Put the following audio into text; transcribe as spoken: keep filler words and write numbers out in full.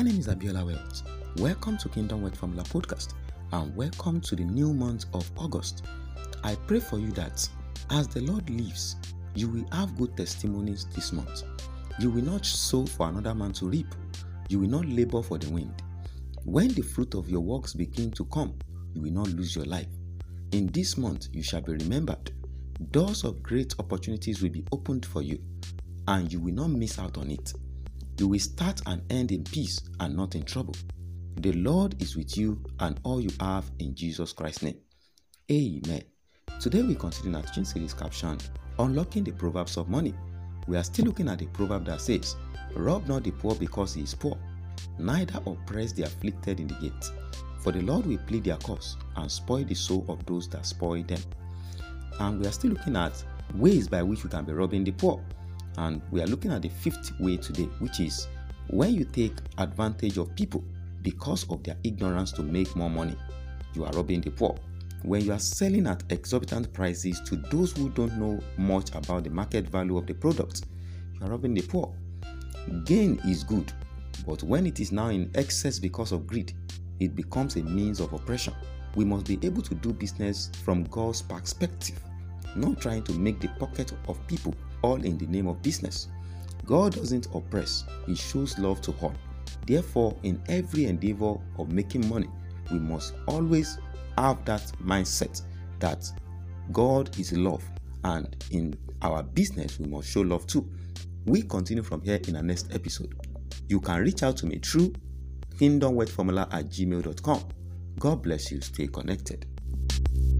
name is Abiola Wells. Welcome to Kingdom Wealth Formula Podcast and welcome to the new month of August. I pray for you that as the Lord lives, you will have good testimonies this month. You will not sow for another man to reap. You will not labor for the wind. When the fruit of your works begin to come, you will not lose your life. In this month, you shall be remembered. Doors of great opportunities will be opened for you, and you will not miss out on it. You will start and end in peace and not in trouble. The Lord is with you and all you have in Jesus Christ's name. Amen. Today we continue our teaching series captioned Unlocking the Proverbs of Money. We are still looking at the proverb that says, "Rob not the poor because he is poor, neither oppress the afflicted in the gate. For the Lord will plead their cause and spoil the soul of those that spoil them." And we are still looking at ways by which we can be robbing the poor. And we are looking at the fifth way today, which is when you take advantage of people because of their ignorance to make more money, you are robbing the poor. When you are selling at exorbitant prices to those who don't know much about the market value of the product, you are robbing the poor. Gain is good, but when it is now in excess because of greed, it becomes a means of oppression. We must be able to do business from God's perspective, not trying to make the pocket of people all in the name of business. God doesn't oppress, He shows love to all. Therefore, in every endeavor of making money, we must always have that mindset that God is love, and in our business, we must show love too. We continue from here in our next episode. You can reach out to me through kingdom wealth formula at gmail dot com. God bless you. Stay connected.